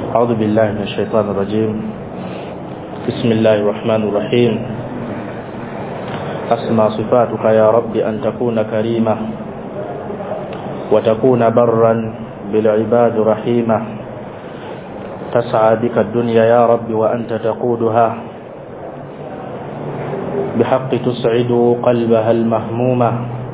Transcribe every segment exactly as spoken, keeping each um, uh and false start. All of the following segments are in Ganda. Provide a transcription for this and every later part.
أعوذ بالله من الشيطان الرجيم. بسم الله الرحمن الرحيم. أسمى صفاتك يا رب أن تكون كريمة وتكون برا بالعباد رحيمة، تسعى بك الدنيا يا رب وأنت تقودها، بحق تسعد قلبها المهمومة.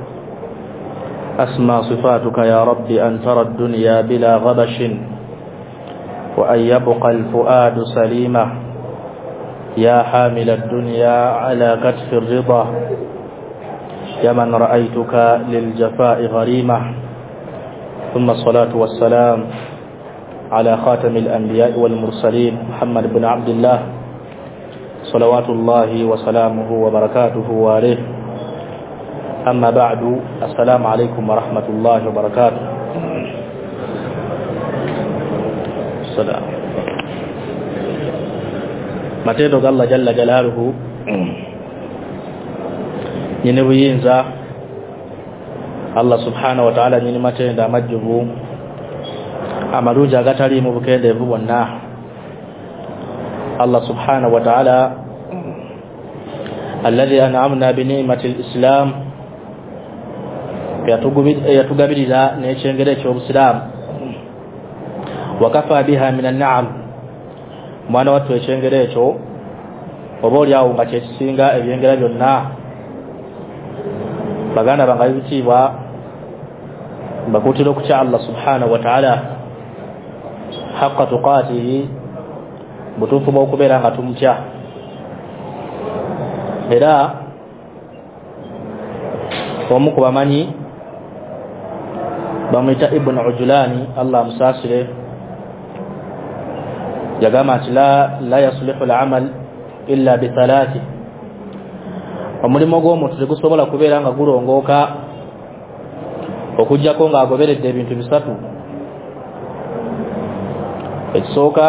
أسمى صفاتك يا رب أن ترى الدنيا بلا غبش وأن يبقى الفؤاد سليمة، يا حامل الدنيا على كتف الرضا، يا من رأيتك للجفاء غريمة. ثم الصلاة والسلام على خاتم الأنبياء والمرسلين محمد بن عبد الله صلوات الله وسلامه وبركاته عليه. أما بعد، السلام عليكم ورحمة الله وبركاته. السلام matendo ga Allah jalla jalaluhu nyine buyinza Allah subhanahu wa ta'ala nyine matenda majjubu amaruja gatali mu bukende bubonna. Allah subhanahu wa ta'ala alladhi an'amna bi ni'mati al-islam yatugabiriza n'ekyengere ky'obusiramu wakafa biha min an-na'am, mwana watu ekyengere ekyo oba olyawo nga kyekisinga ebyengera byonna. baganda bangayo bitiibwa bakutira okutya Allah subhanahu wa ta'ala haqqa tuqatihi, butuufu bw'okubeera nga tumutya. Era omu ku bamanyi bamwita Ibn Ujulani, Allah amusaasire, yagamba nti la, la yaslihu al-amal illa bi thalathi, omulimo gw'omuntu tegusobola kubeera nga gulongooka okujjako nga agoberedde ebintu bisatu. Ekisooka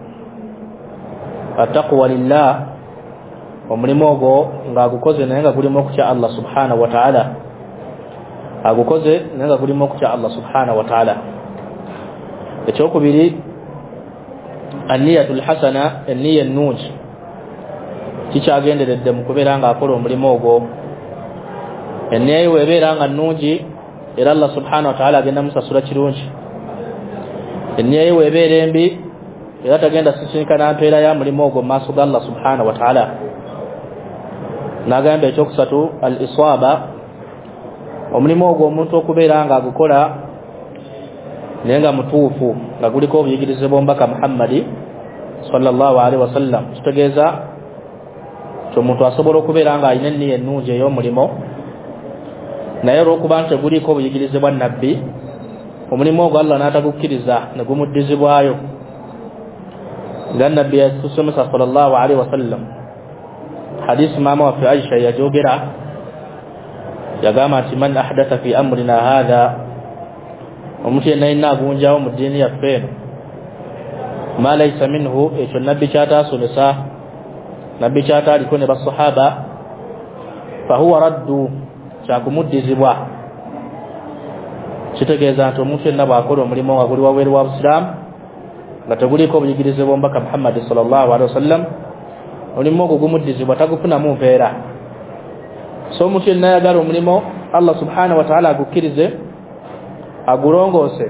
attaqwa lillah, omulimo ogwo nga agukoze naye nga gulimu okutya Allah subhanahu wa ta'ala, agukoze naye nga gulimu okutya Allah subhanahu wa ta'ala. Ekyokubiri an-niyatul hasana, an-niyya ennungi, kikyagenderedde mu kubeera nga akola omulimo ogwo. Enniya ye weebeera nga nnungi era Allah subhanahu wa ta'ala agenda musasula kirungi. Enniya ye weebeera embi era tagenda sisinkana mpeera ya mulimo ogwo mu maaso ga Allah subhanahu wa ta'ala. N'agamba ekyokusatu al-iswaba, omulimo ogwo omuntu okubeera nga agukola naye nga mutuufu, nga guliko obuyigirize bw'omubaka Muhammadi sallallahu alaihi wasallam. Kitegeeza nti omuntu asobola okubeera nga alina enniya ennungi ey'omulimo, naye olw'okuba nti guliko obuyigirize bwa nabbi, omulimo ogwo Allah n'atagukkiriza ne gumuddizibwayo. nga nabbi yatusomesa sallallahu alaihi wasallam hadisi mama waffe Aisha yajogera, yagamba nti man ahdatha fi amrina hadha, omuntu yenna yenna agunjawo mu ddiini yaffe eno, ma laysa minhu, ekyo nabbi kyataasomesa, nabbi kyataaliko ne basahaba, fahuwa raddu, kyakumuddizibwa. Kitegeeza nti omuntu yenna bw'akola omulimo nga guli wabweru wa busiraamu nga teguliko obuyigirize bw'omubaka Muhammad sallallahu alaihi wasallam, omulimu ogwo gumuddizibwa, tagufunamu mpeera. So omuntu yenna ayagala omulimo Allah subhanahu wa ta'ala agukkirize, agulongoose,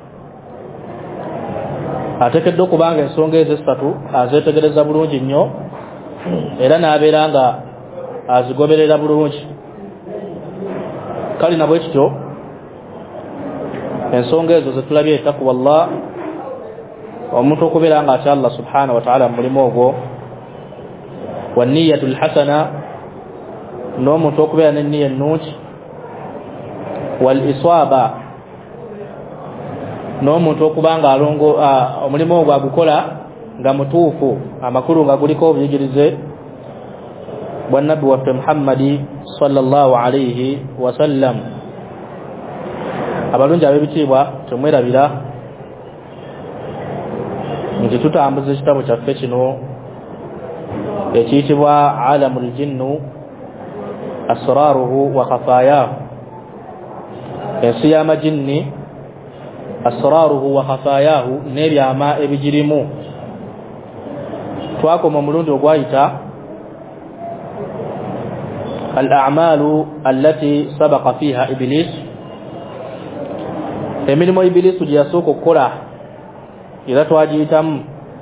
ateekedde okubanga ensonga ezo esatu azeetegereza bulungi nnyo era n'abeera nga azigoberera bulungi. Kale nabwe kityo ensonga ezo zetulabye, ettaqwa Allah, omuntu okubeera nga atya Allah subhanahu wa ta'ala mu mulimo ogwo, wa niyatul hasana, n'omuntu okubeera n'enniya ennungi, wal iswaba, n'omuntu okuba nga alongo omulimo ogwo agukola nga mutuufu, amakulu nga guliko obuyigirize bwa nabbi waffe Muhammadi sallallahu alaihi wasallam. Abalungi ab'ebitiibwa, temwerabira nti tutambuza ekitabo kyaffe kino ekiyitibwa alamul jinnu asraruhu wa khafayaahu, ensi y'amajinni asraruhu wa khafayahu nebyama ebijirimu. Twakoma omulundi ogwayita al-a'malu allati sabaqa fiha iblis, emirimu ibilisu gye yasooka okukola era twagiyitamu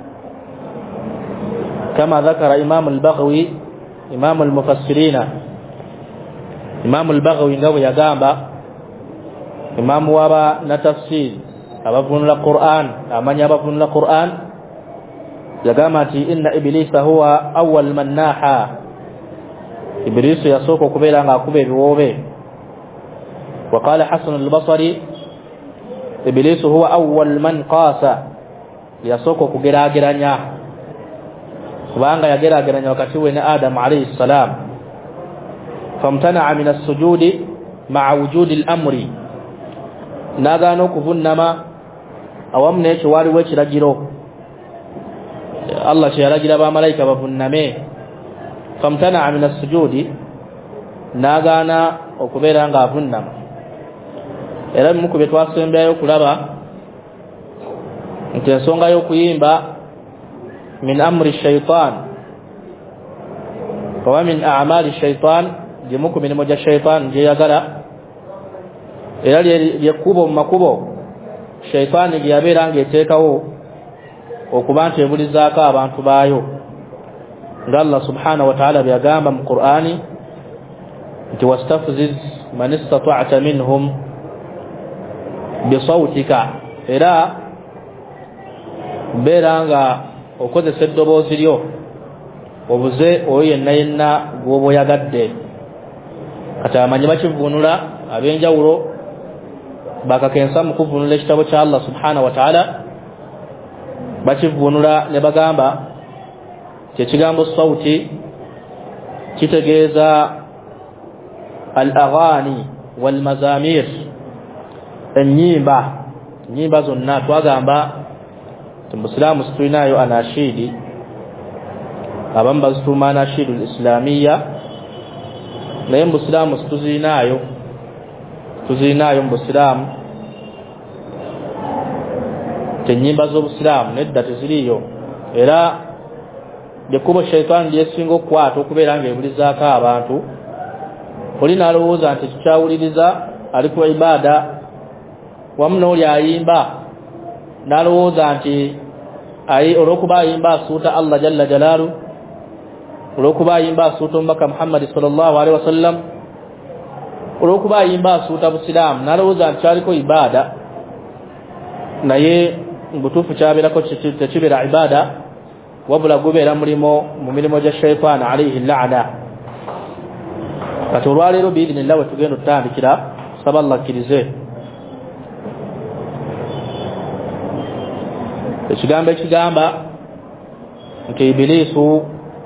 kama dhakara Imam al-Baghawi, Imam al-Mufassirina, Imam al-Baghawi nga bwe yagamba, Imam waba na tafsir abavunula Qur'an, amanya abavunula Qur'an, yagamba nti inna iblisa huwa awwal man naha, iblisu yasooka okubeera nga akuba ebiwoobe. Waqala Hasan al-Basri iblisu huwa awwal man qasa, yasooka okugeraageranya kubanga yagerageranya wakati we ne Adam alayhi salam. Famtana'a min as-sujudi ma'a wujudi al-amri, nagano okuvunnama awamu n'ekyo waliwo ekiragiro Allah kye yalagira bamalayika bavunname. Famtana'a min as-sujudi, nagana okubeera nga avunnama. Era mu kubye twasembyayo kulaba nti ensonga y'okuyimba min amri shaitan wa min a'mali shaitan, gye ku mirimu gya shaitan gye yagala, era lyekkubo mu makubo shaitan gye yabeera ng'eteekawo okuba nti ebulizaako abantu baayo, nga Allah subhanahu wa ta'ala byagamba mu Qur'ani nti wastafziz man istata'ta minhum bisawtika, era beera nga okozesa eddoboozi lyo obuze oyo yenna yenna gw'oba oyagadde. Kati amanyi bakivunula ab'enjawulo bakakensa mu kuvunula ekitabo kya Allah subhanahu wa ta'ala, bakivunula ne bagamba kyekigambo sawti kitegeeza al-aghani wal mazamir, ennyimba ennyimba zonna. Twagamba Muslimu situinayo anashidi, abamu bazituuma anashidu al-islamiyya, naye Muslimu situzinayo tuzinayo Muslimu tenyimba z'Obusiraamu nedda teziriyo, era lyekkubo shaitan lyesinga okukwata okubeera ng'ebulizaako abantu. Oli nalowooza nti kikyawuliriza ali ku ibaada, wamu n'oli ayimba nalowooza nti ayi olw'okuba ayimba asuuta Allah jalla jalaalu, olw'okuba ayimba asuuta omubaka Muhammad sallallahu alaihi wasallam, olw'okuba ayimba asuuta Busiraamu, nalowooza nti kyaliko ibaada, naye mbutuufu kyabeerako tekibeera ibaada, wabula gubeera mulimo mu mirimo gya shaytaan alayhi la'na. Kati olwaleero biidinillah we tugenda otutandikira, saba Allah akkirize ekigambo ekigamba nti ibilisu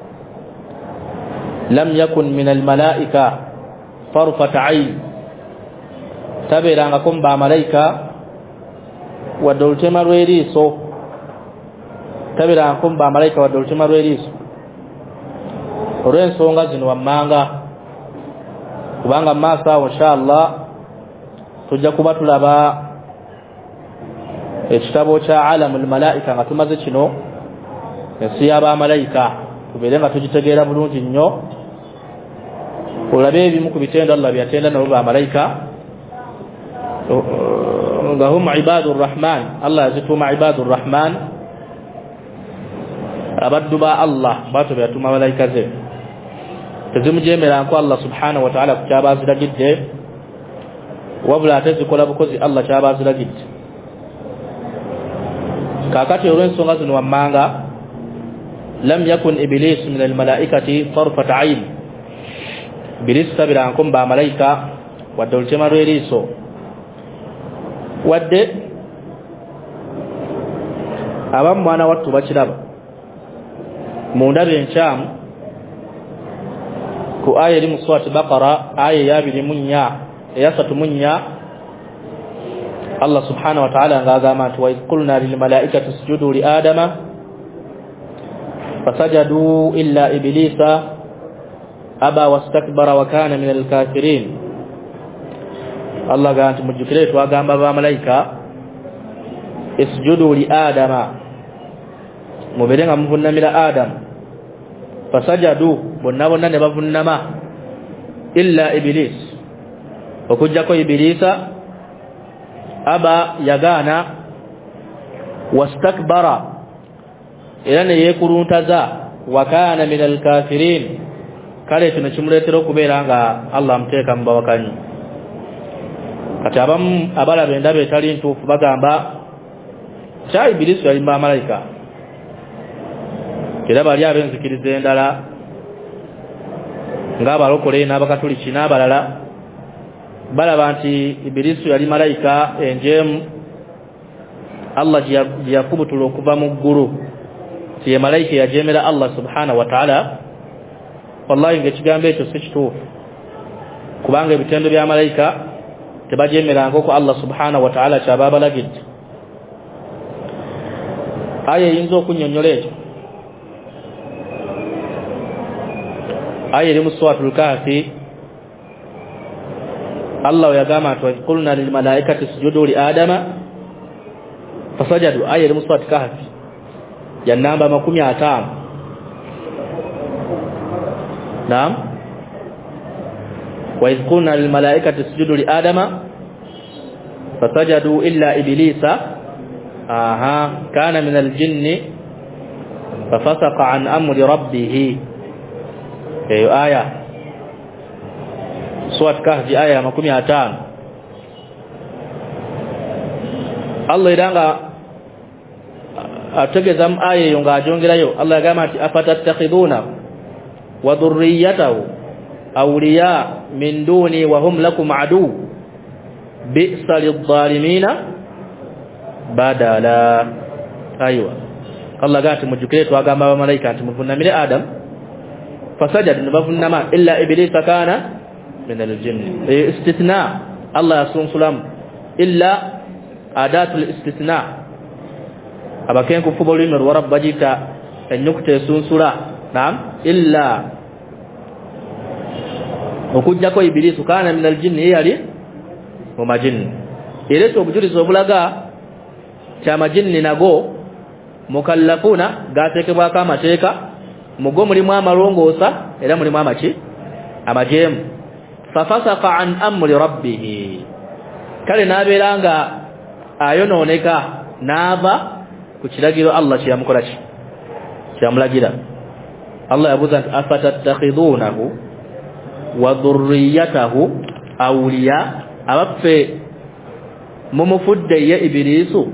lam yakun min almalaika tarfat ayn, tabeerangako mu bamalayika wadde olutema lw'eriiso, tabeerangako mu bamalayika wadde olutema lw'eriiso. Olw'ensonga zino wammanga, kubanga mu maaso awo inshallah tujja kuba tulaba ekitabo kya alamul malaika nga tumaze kino ensi y'abamalayika, tubeere nga tugitegeera bulungi nnyo, olabe ebimu ku bitendo Allah byatenda nabo bamalayika nga hum ibadur rahman. Allah yazituuma ibadur rahman, abaddu ba Allah batu byatuma malayika ze, tezimujeemeranko Allah subhanahu wa ta'ala ku kyabaziragidde, wabula ate zikola bukozi Allah kyabaziragidde. Kakati olw'ensonga zino wammanga, lam yakun iblis min almalaikati tarfat ayn, iblis tabeeranko mu bamalayika wadde olutema lw'eriiso, wadde abamu mwana wattu bakiraba mu ndaba enkyamu ku aya eri mu surati Baqara, aya eyabiri mu nnya eyasatu mu nnya, Allah subhanahu wa ta'ala ng'agamba nti wa idh qulna lil malaikati isjudu li adama fasajadu illa iblisa aba wastakbara wa kana min al-kafirin. Allah gamba nti mujjukire twagamba bamalayika isjudu li adama muberenga muvunnamira adam fasajadu bonna bonna ne bavunnama illa iblis okujjako ibilisa aba yagana wastakbara era ne yekuruntaza wa kana minal kafirin kale tuno kimuletera okubeera nga Allah amuteeka mu bawakanyi kati abamu abalaba endaba etali ntuufu bagamba kya ibilisi yali bamalayika era bali abenzikiriza endala ng'abalokole n'abakatuliki n'abalala balaba nti ibilisi yali malayika enjeemu Allah gye yakubutula okuva mu ggulu ti ye malayika yajeemera Allah subhanahu wa ta'ala. Wallahi ng'ekigambo ekyo si kituufu kubanga ebitendo bya malayika tebajeemeranga ko Allah subhanahu wa ta'ala kyaba abalagidde. Aya eyinza okunnyonnyola ekyo aya eri mu suratul kahfi Allah yagamba nti qulna lil malaikati isjudu li adama fasajadu. Aya eri mu suratul kahfi ya namba makumi atano. Naam, wa idh qulna lil malaikati isjudu li adama fasajadu illa iblisa aha kana min al jinni fafasaqa an amri rabbih. Eyo aya surat kahfi aya makumi atano. Allah iranga ategeza mu aya yo ngajongerayo Allah yagamba ati afatattakhiduna wa dhurriyyatahu awliya min duni wa hum lakum adu bi'sa lidh-dhalimina badala. Aywa Allah gati mujukire twagamba ba malaika ati muvunnamire Adam fasajadu nabavunnama illa iblisa kana min al-jinn. Istithna Allah yasunsulam illa adatul istithna abakenku fubolu mir warab bajita enyukte sunsula. Naam, illa okujjako ibilisu kana min al-jinn yali mu majinn. Ireto obujulizo obulaga kya majinni nago mukallafuna gatekebwa kama teeka mugo mulimu amalongoosa era mulimu amaki amajemu. Fafasaqa an amri rabbih kale nabeeranga ayonooneka naava ku kiragiro Allah kyeyamukola ki kyamulagira. Allah yabuuza nti afatattakhidunahu wa dhurriyyatahu awliya abaffe mumufudde ye ibilisu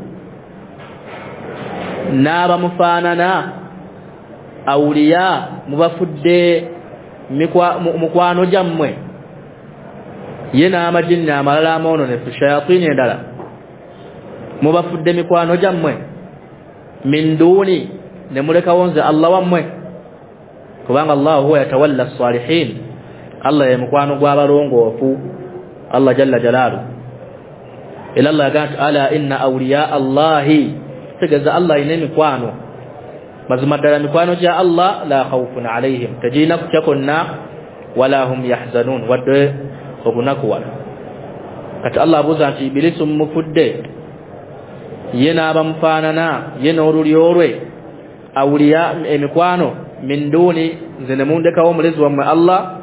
naba mufaanana awliya mubafudde mukwano jammwe ye n'amajinni amalala amoononefu shayatini endala mubafudde mikwano jammwe min duni ne mulekawo nze Allah wammwe kubanga Allah huwa yatawalla as-salihin. Allah ye mukwano gw'abalongoofu Allah jalla jalaalu. ila Allah gati ala inna awliya Allahi tegeza Allah ine mikwano mazima ddala mikwano gya Allah la khawfun alayhim tajina kutyakonna wala hum yahzanun wadde okunakuwala. Kati Allah abuuza nti ibilisu mufudde yena abamufaanana yena oluli olwe awliya emikwano min duni nze ne mundekawo omulezi wammwe Allah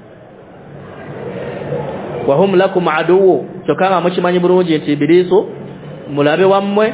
wa hum lakum aduwwu kyokka mukimanyi bulungi nti ibilisu mulabe wammwe.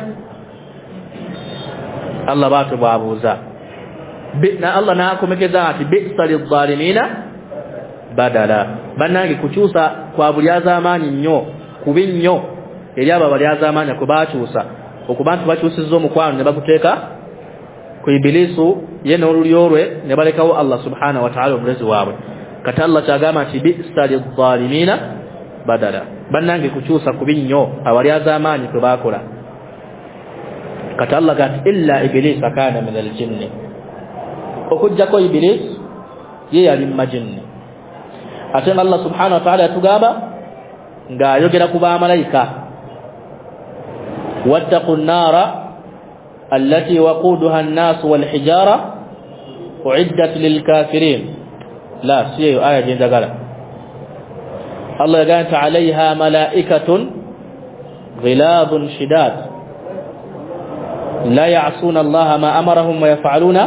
Allah batu bwabuuza na Allah naakomekeza ati bi'sa lidh-dhalimina badala. Bannange kukyusa kwa buli azamaanyi nnyo kubi nnyo eri abo bali azamaanyi kubakyusa okuba nti bakyusizza omukwano ne baguteeka ku ibilisu ye n'oluli olwe ne balekawo Allah subhanahu wa ta'ala omulezi waabwe. Kati Allah kyagamba nti bi'sa lidh-dhalimina badala. Bannange kukyusa kubi nnyo abali azamaanyi kwe baakola. Kati Allah gati illa ibilisa kana min al-jinni okujjako ibilis ye yali majinni. Ate Allah subhanahu wa ta'ala yatugamba ng'ayogera ku bamalayika wattaqu an-nara allati waquduha an-nas wal-hijara u'iddat lil-kafirin. La siyo aya jendagala Allah yaganta 'alayha malaikatun ghiladun shidad la ya'suna allaha ma amarahum wa yaf'aluna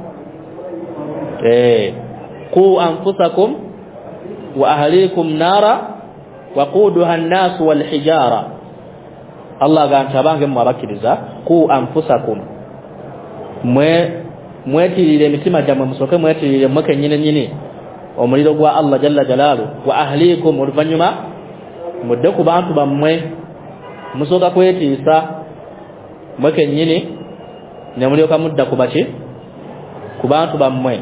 eh qu anfusakum wa ahlikum nara waquduha an-nas wal hijara Allah gantabange mwabakiriza qu anfusakum mwe mwetilire mitima jamwe musoke mwetilire mweke nyine nyine omuliro gwa Allah jalla jalalu wa ahlikum ulvanyuma mudde ku bantu bamwe musoka kwetiisa mweke nyine ne mulioka mudda kubachi ku bantu bamwe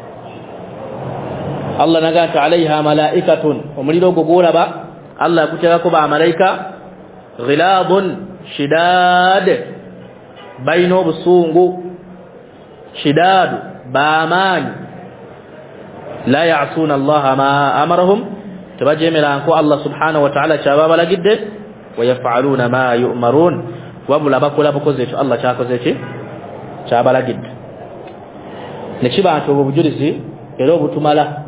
Allah nagata alaiha malaikatun omuliro gugulaba Allah kutera ko ba malaika ghilabun shidad baino busungu shidad baman la ya'suna Allah ma amarahum tabajemela ko Allah subhanahu wa ta'ala chababa la gidde wa yaf'aluna ma yu'marun wa bulaba kula bakoze to Allah chakoze chi chabala gidde ne chiba to bujurizi ero butumala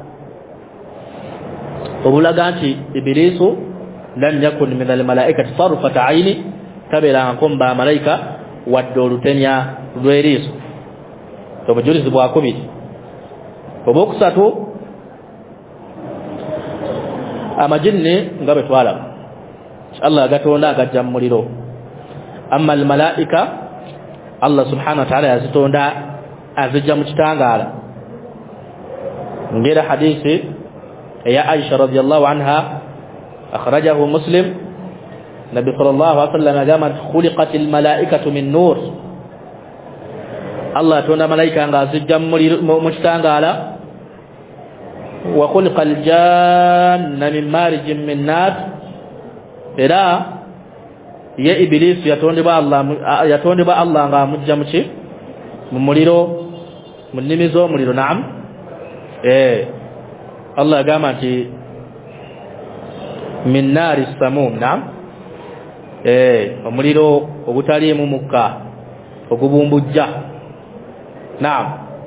obulaganti ibilisu lam yakun min al malaikati tarfata ayni tabira ankum ba malaika wadolutenya lwerisu to bujurizi bwa kubiti obokusatu amajinne ngabe twala Allah gatonda agajja muliro amma al malaika Allah subhanahu wa ta'ala yazitonda azijja mu kitangala ngira hadithi ya Aisha radhiyallahu anha akhrajahu Muslim Nabi sallallahu alaihi wasallam qama khuliqatil malaikatu min nur Allah tonda malaika nga azijja mu kitangala wa khuliqal janna min marijin min nar ila ya iblis yatonde ba Allah yatonde ba Allah nga mujja muchi mumuliro munimizo muliro naam eh Allah gama ti min nari samum naam eh omuliro obutali mu mukka ogubumbujja naam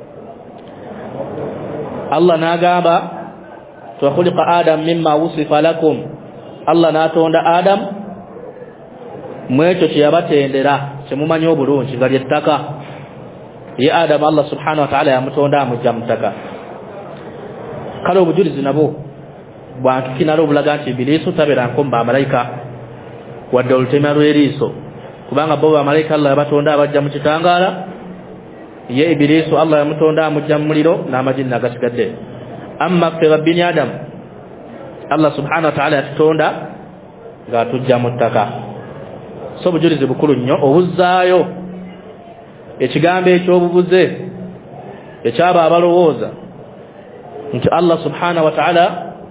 Allah nagamba to khuliqa adam mimma wusifa lakum Allah natonda adam mwecho kyabatendera kyemumanyi obulungi nga lyettaka ye adam Allah subhanahu wa ta'ala yamutonda amujamtaka kale obujulizi nabo bwantu kinalo obulaga nti ibilisu tabera nkomba malaika wadde olutema lweriiso kubanga bo malaika Allah yabatonda abajja mu kitangala ye ibilisu Allah yamutonda amujja mu muliro n'amajini agasigadde amma fi rabbini adam Allah subhanahu wa ta'ala yatutonda nga tujja mu ttaka so bujulizi bukulu nnyo obuzaayo ekigambo ekyobubuze ekyaba abalowooza nti Allah subhanahu wa ta'ala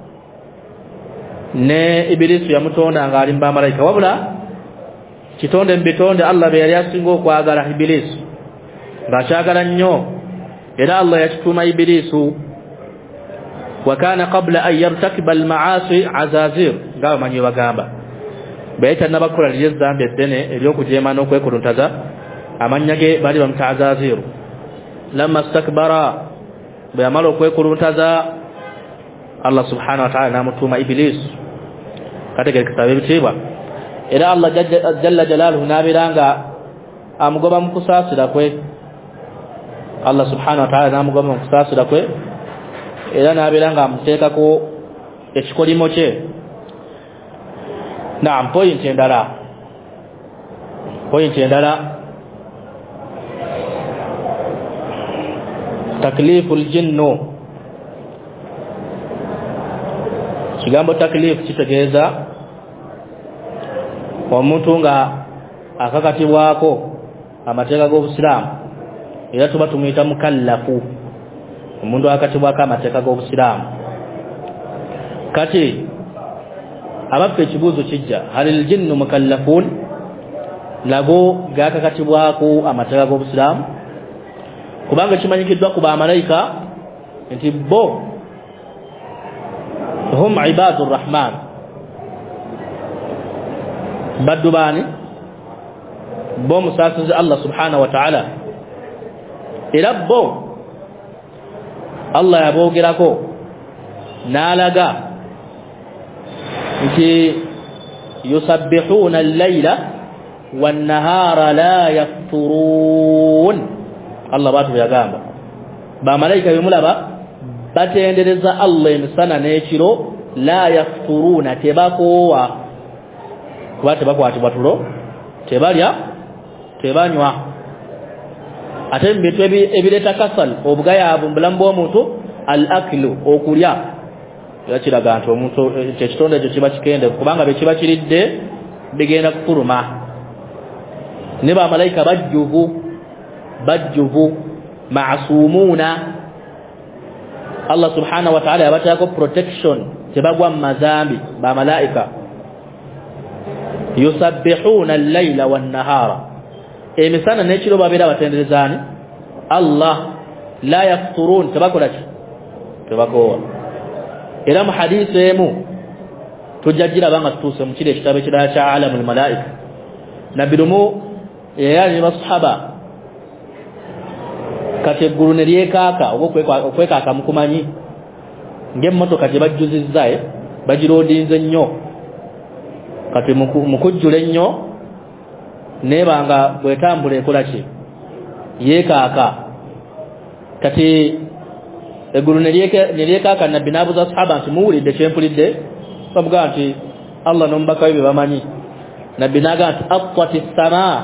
ne ibilisu yamutonda nga ali mba malaika wabula kitonde mbitonde Allah be yali asinga okwagala ibilisu nga kyagala nnyo era Allah yakituma ibilisu wa kana qabla an yartakiba al-ma'asi azazir ngaho manyi bagamba baita nabakola lyezambe eddene eryokujema n'okwekuluntaza amanyage bali bamutazazir lamma istakbara bayamalo okwekuluntaza Allah subhanahu wa ta'ala namutuma iblis katika kitabu bitibwa era Allah jalla jalaluhu nabiranga amugoba mukusasira kwe Allah subhanahu wa ta'ala namugoba mukusasira kwe era nabiranga amuteka ko ekikolimo kye naam point endala point endala takliful jinnu kigambo taklif kitegeeza omuntu nga akakatibwako amateeka g'obusiraamu era tuba tumuyita mukallafu omuntu akatibwako amateeka g'obusiraamu kati abaffe ekibuuzo kijja halil jinnu mukallafun lago gakakatibwako amateeka g'obusiraamu kubanga kimanyikiddwa ku bamalayika nti bo hum ibadur rahman baddu bani bo musasizi Allah subhanahu wa ta'ala era bo Allah yabogerako nalaga nti yusabbihuna al-layla wan nahara la yafturun Allah batu yagamba ba malaika bimulaba batendereza Allah emisana n'ekiro la yafturuna tebakowa kuba tebakwati batulo tebalya tebanywa ate mbintu ebireta kasal obugayavu mbulambu omuntu al-aklu okulya yakiraga nti omuntu ekitonde ekyo kiba kikende kubanga bekiba kiridde bigenda kufuluma ne ba malaika bajjuvu bajjuvu ma'sumuna Allah subhanahu wa ta'ala yabatako protection tebagwa mazambi ba malaika yusabbihuna al-layla wan-nahara emisana n'ekiro babera batenderezani Allah la yafturun tebakola ki tebakowa era mu hadisi emu tujajira banga tutuse mu kile kitabe kira cha alamul malaika nabirumu yali basahaba kate guru ne lyekaka okwekaka mukumanyi ng'emmotoka gye bajjuzizzae bagiroodinze nnyo kati mukujjula ennyo nebanga bwetambula ekola ki yeekaka kati eggulu ne lyekaka nabbi n'abuuza sahaba nti muwulidde kyempulidde bamugaa nti Allah n'omubaka we be bamanyi nabbi n'agaa nti attati ssamaa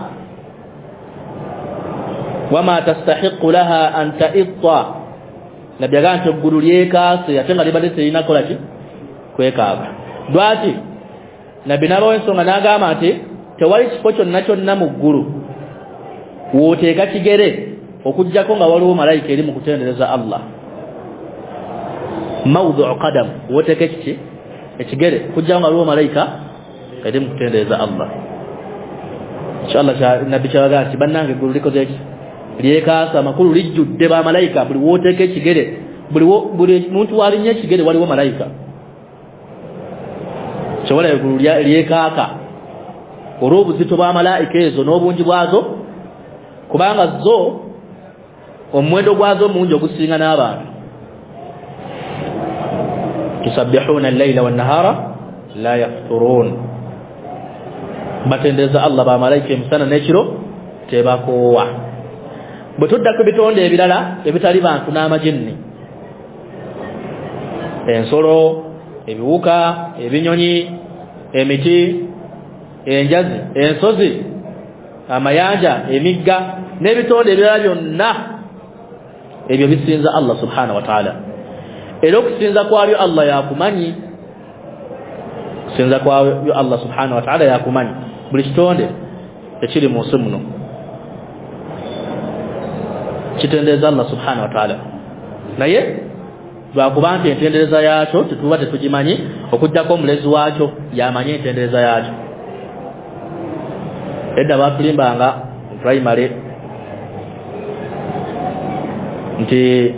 wama tastahiqu laha an ta'itta nabbi agaa nti eggulu lyekaase ate nga libadde terina kola ki kwekaaga lwaki nabbi n'abawa ensonga n'agamba nti tewali kifo kyonna kyonna mu ggulu wooteeka kigere okujjako nga waliwo malayika eri mu kutendereza Allah mawdu'u qadam wooteeka kiki ekigere kujjako nga waliwo malayika eri mu kutendereza Allah inshallah nabbi kyabagaa nti bannange eggulu likoze eki lyekaasa amakulu lijjudde ba malayika buli wooteeka ekigere buli muntu walinnya ekigere waliwo malayika kyobola eggulu lyekaaka olw'obuzito bwa malaika ezo n'obungi bwazo kubanga zo omuwendo gwazo mungi ogusinga n'abantu tusabbihuna al-layla wan-nahara la yafturun batendereza Allah ba malaika emisana n'ekiro tebakoowa bwe tudda ku bitonde ebirala ebitali bantu n'amajinni ensolo ebiwuka ebinyonyi emiti enjazi ensozi amayanja emigga n'ebitonde ebirala byonna ebyo bisinza Allah subhanahu wa ta'ala era okusinza kwabyo Allah yakumanyi kusinza kwabyo Allah subhanahu wa ta'ala yakumanyi buli kitonde ekiri mu nsi muno kitendereza Allah subhanahu wa ta'ala naye lwakuba nti entendereza yakyo tetuba tetugimanyi okujjako omulezi wakyo yamanyi entendereza yakyo edda batulimbanga primary nti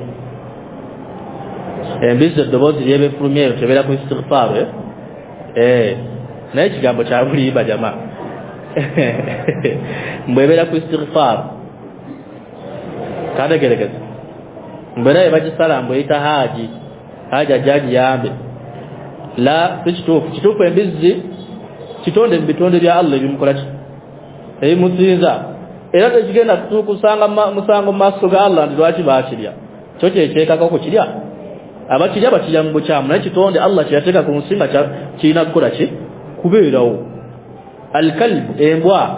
embizi eddoboozi lyebefulumya eyo tebeera ku istighfar eh naye ekigambo kya bulimba jama mbwebeera ku istighfar kategeregeza mbera ebagisala mbweyita haji haji ajaji yambe la sikituufu kituufu embizi kitonde mu bitonde bya Allah ebimukola ki ebimusinza era tekigenda kutuukusanga musango mu maaso ga Allah ndi lwaki baakirya kyo kyekyekako kukirya abakirya bakirya mu bukyamu naye kitonde Allah kyeyateeka ku nsi nga kirina kukola ki kubeerawo alkalbu embwa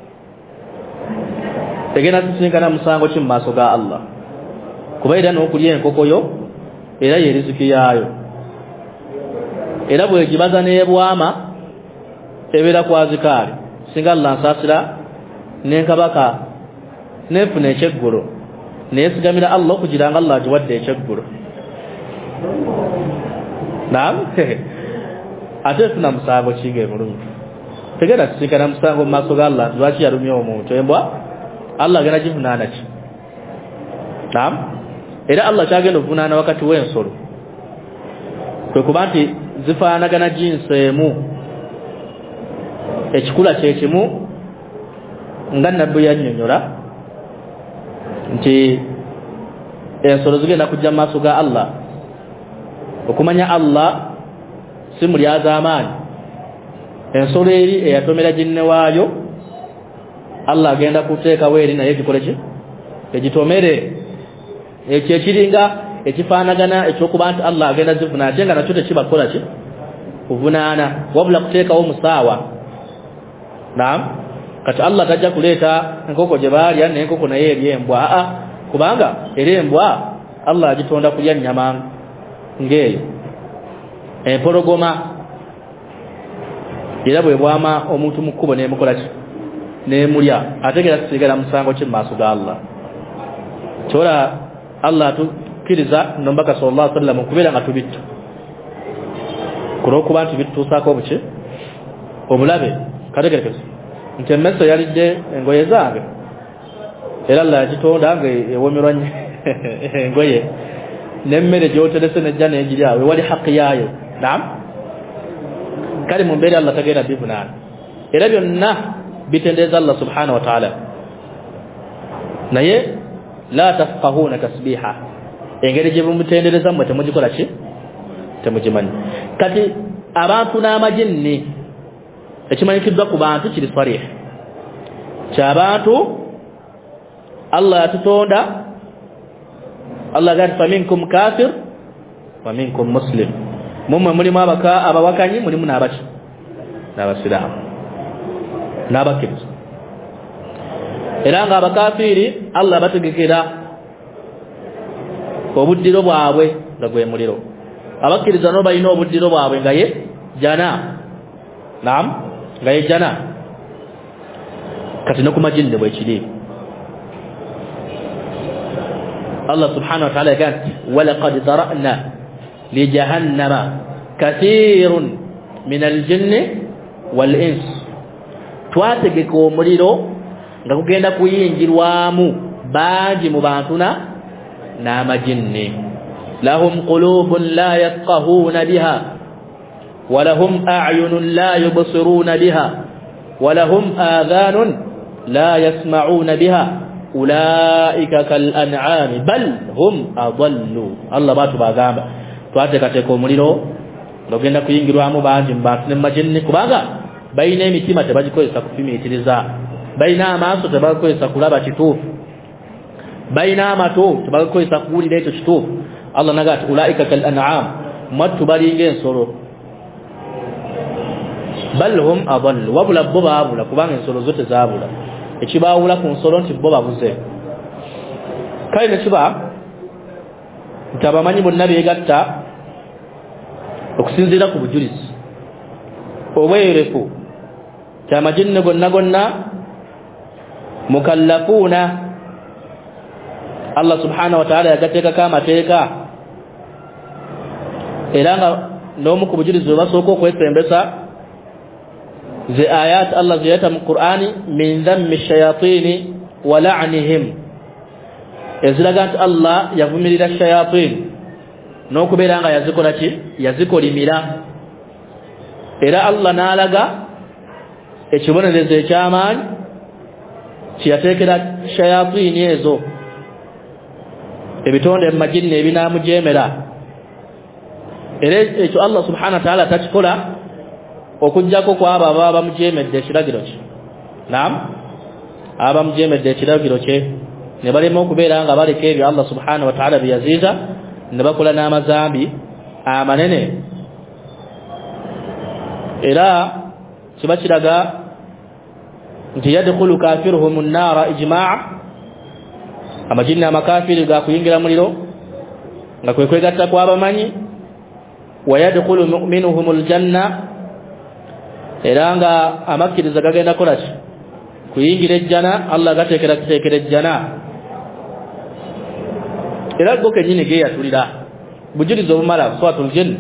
tegenda tusisinkana musango ki mu maaso ga Allah kuba era n'okulya enkokoyo era ye riziki yaayo era bwegibaza n'ebwama ebeera kwazikaali singa Allah nsaasira n'enkabaka n'efuna ekyeggulo neesigamira Allah okugira nga Allah agiwadde ekyeggulo naam ate efuna musango kinga emulumi tegenda tusisinkana musango mu maaso ga Allah lwaki yalumya omuntu embwa Allah agenda givunaana ki naam era Allah kyagenda okuvunaana wakati w'ensolo kwe kuba nti zifaanagana jinsi emu ekikula kyekimu nga nabbi yannyonnyola nti ensolo zigenda kujja mu maaso ga Allah okumanya Allah si mulyazaamaanyi ensolo eri eyatomera ginne waayo Allah agenda kuteeka weeri naye gikole ki egitomere ekyo ekiringa ekifaanagana ekyokuba nti Allah agenda zivuna ate nga nakyo tekibakola ki kuvunaana wabula kuteekawo musaawa. Naam, kati Allah tajja kuleeta enkoko gye baalya n'enkoko naye eri embwa. Aa, kubanga eri embwa Allah agitonda kulya nnyama ng'eyo. Empologoma era bwe bwama omuntu mu kkubo n'emukola ki n'emulya ategeera kisigala musango ki mu maaso ga Allah. Kyola Allah atukkiriza n'omubaka sallallahu alaihi wasallam okubeera nga tubittu kulw'okuba nti bitutuusaako obuki obulabe. Kategerekese nti emmese yalidde engoye zange era Allah yagitonda nga ewomerwa engoye n'emmere gy'oterese nejja n'egirya we wali haqqi yaayo. Naam, kale mu mbeera Allah tagenda bivunaana era byonna bitendeeza Allah subhanahu wa ta'ala, naye la tafqahuna tasbiha engeri gye bumutendereza mmwe temugikola ki temugimanyi. Kati abantu n'amajinni ekimanyikiddwa ku bantu kiri sarih ky'abantu Allah yatutonda. Allah gati faminkum kafir faminkum muslim, mumwe mulimu abaka abawakanyi mulimu n'abaki n'abasiraamu n'abakkiriza. Era nga abakafiri Allah bategekera obuddiro bwabwe nga gwe muliro, abakkiriza no balina obuddiro bwabwe nga ye jana. Naam, nga ye jana. Kati no ku majinni bwe kiri Allah subhanahu wa ta'ala gati walaqad dara'na li jahannama kathirun min al-jinni wal ins, twategeka omuliro nga kugenda kuyingirwamu bangi mu bantu na n'amajinni. lahum qulubun la yafqahuna biha wa lahum a'yunun la yubsiruna biha wa lahum adhanun la yasma'una biha ulaika kal an'ami bal hum adallu. Allah batu bagamba twatekateka omuliro nga kugenda kuyingirwamu bangi mu bantu n'amajinni kubanga bayina emitima tebagikozesa kufumiitiriza, bayina amaaso tebakozesa kulaba kituufu, bayina amato tebakozesa kuwulira ekyo kituufu. Allah nagati ulaika kal an'am, mwattu balinga ensolo, bal hum adallu, wabula bo baabula kubanga ensolo zo tezaabula. Ekibaawula ku nsolo nti bo babuze. Kale ne kiba nti abamanyi bonna beegatta okusinziira ku bujulizi obwerefu kyamajinne gonna gonna mukallafuna Allah subhanahu wa ta'ala yagateekako amateeka era nga n'omu ku bujulizi basooka okwesembesa ze ayat Allah ziyata mu Qur'ani min dhammi shayatini wa la'nihim, eziraga nti Allah yavumirira shayatin n'okubeera nga yazikola ki yazikolimira, era Allah n'alaga ekibonerezo eky'amaanyi kiyateekera shayatini ezo ebitonde mu majinni ebinaamujeemera. Era ekyo Allah subhanahu wa ta'ala takikola okujjako kwabo ababa bamujeemedde ekiragiro kye. Naam, aba mujeemedde ekiragiro kye ne balema okubeera nga baleka ebyo Allah subhanahu wa ta'ala byeyaziiza ne bakola n'amazambi amanene. Era kiba kiraga nti yadkhulu kafiruhum an-naara ijmaa, amajinni amakafiri ga kuyingira muliro nga kwe kwegatta kw'abamanyi, wa yadkhulu mu'minuhum al-janna, era nga amakkiriza gagenda kola ki kuyingira ejjana. Allah gateekera kuteekera ejjana, era go kenyini ge yatulira bujulizi obumala suratul jinn.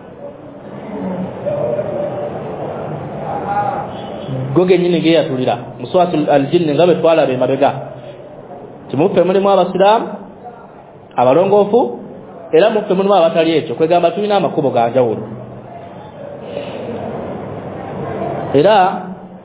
Go kenyini ge yatulira mu suratul al-jinn nga bwe twalaba emabega timuffe mulimu abasiraamu abalongoofu era muffe mulimu abatali ekyo, kwegamba tulina amakubo ga njawulo. Era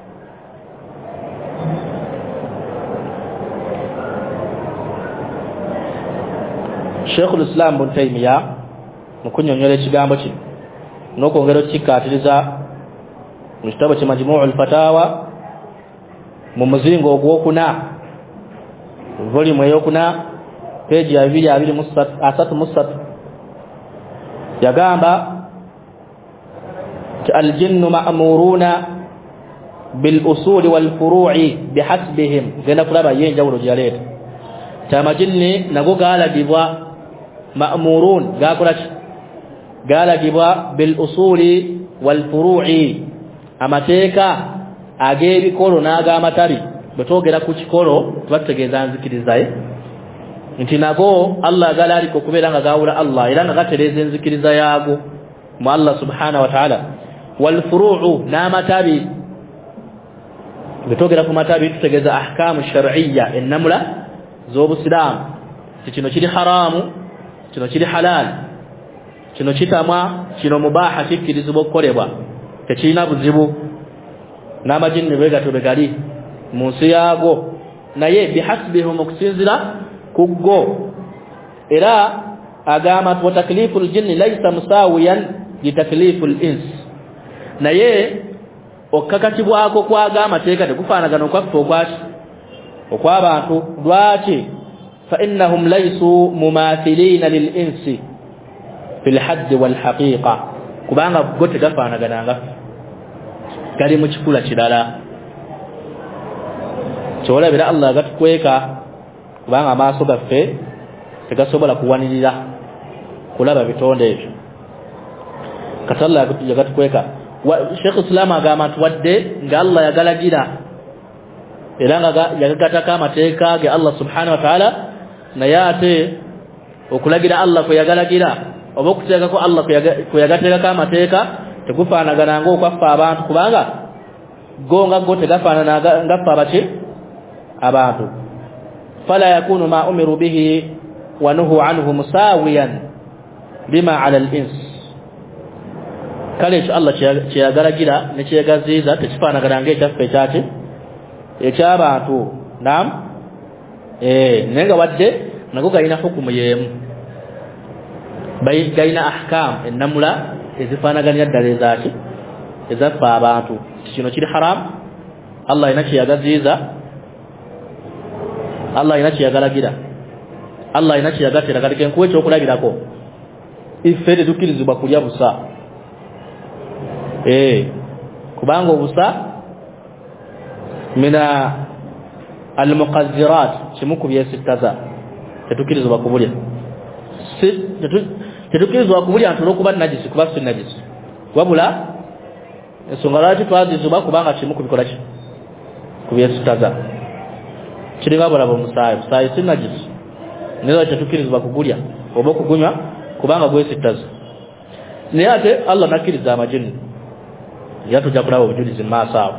Sheikhul Islam Ibn Taymiyyah mu kunnyonnyola ekigambo kino n'okwongera okukikkaatiriza mu kitabo kye Majmu'ul Fatawa mu muzingo ogwokuna volume eyokuna page ya bibiri abiri asatu musatu yagamba al-jinnu ma'muruna bil usuli wal furu'i bihasbihim genda kulaba yenjawulo jaleta tamajinni nago galagibwa ma'murun gakola galagibwa bil usuli wal furu'i amateeka agebikolo naga amatari betogera ku kikolo twategeeza nzikirizaye nti nago Allah galali ko kubera nga gawula Allah era nga gatereze nzikiriza yago mu Allah subhanahu wa ta'ala wal furu'u na matabi betogera ku matabi tutegeeza ahkamu shar'iyya enamla zobu sidam kino kiri haramu kino kiri halal kino kitamwa kino mubaha kikirizibwa okukolebwa tekirina buzibu n'amajinni begato begali munsi yago naye bihasbihum okusinzira kugo era agama wa takliful jinni laysa musawiyan li takliful ins naye okakatibwako kwagama teeka tekufaanagana okwaffe okwaki okwabantu lwaki fa innahum laysu mumathilina lil insi fil hadd wal haqiqa kubanga gote gafaanagananga gali mu kikula kirala kyolabira Allah gatukweka kubanga amaaso gaffe tegasobola kuwanirira kulaba bitonde ebyo katalla yagatukweka Sheikh Islam agamba tuwadde nga Allah yagalagira era nga yagagataka amateeka ge Allah subhanahu wa ta'ala naye ate okulagira Allah kwe yagalagira oba okuteeka ko Allah kwe yagateekako amateeka tekufaanagana ng'okwaffe abantu kubanga gonga go tegafaanana ngaffe abaki abantu fala yakunu ma umiru bihi wa nuhu anhu musawiyan bima ala al-ins kale ekyo Allah kyeyagalagira ne kyeyagaziiza tekifaanagana ng'ekyaffe ekyaki eky'abantu naam eh naye nga wadde nago galina hukumu y'emu galina ahkam ennamula ezifaanaganira ddala ezaaki ezaffe abantu kino kiri haram Allah alina kyeyagaziiza Allah alina kyeyagalagira Allah alina kyeyagatera kati nkuwa ekyokulabirako iffe tetukkirizibwa kulya busa eh kubanga obusa mina al-muqazzirat kimu ku byesittaza tetukkirizibwa kubulya tetukkirizibwa kubulya nti olw'okuba najisi kuba si najisi wabula ensonga lwaki twazizibwa kubanga kimu kubikola ki ku byesittaza kiringa bulaba omusaayi musaayi si najisi naye tetukkirizibwa kugulya oba okugunywa kubanga gwesittaza naye ate Allah nakkiriza amajini yatujja kulaba obujulizi mu maaso awo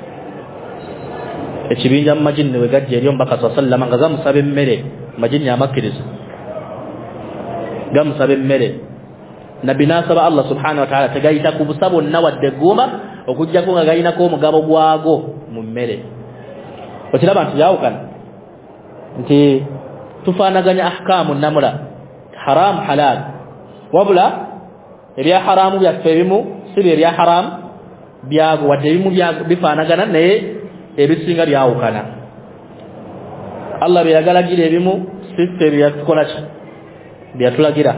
ekibinja mu majini we gajja eri omubaka sa sallama nga zamusaba emmere majini amakkiriza gamusaba emmere nabbi n'asaba Allah subhanahu wa ta'ala tegayita ku busa bonna wadde egguma okuggyako nga galinako omugabo gwago mu mmere okiraba nti yawukana nti tufaanaganya ahkamu namula haram halal wabula ebya haramu byaffe ebimu si ebya haramu byago wadde ebimu bifaanagana naye ebisinga byawukana Allah byeyagalagira ebimu si ffe byatukola ki byatulagira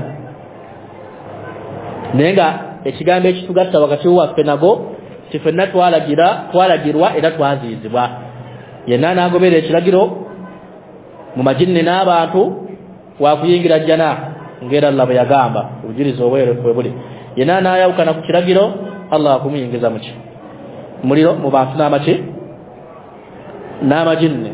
naye nga ekigambo ekitugatta wakati waffe nago tifenna twalagira twalagirwa era twaziizibwa yenna n'agobera ekiragiro mu majinni n'abantu wakuyingira jjana ng'era Allah bwe yagamba obujulizi obwerefu bwe buli yenna n'ayawukana ku kiragiro Allah akumuyingiza muki muliro mu bantu n'amaki n'amajinni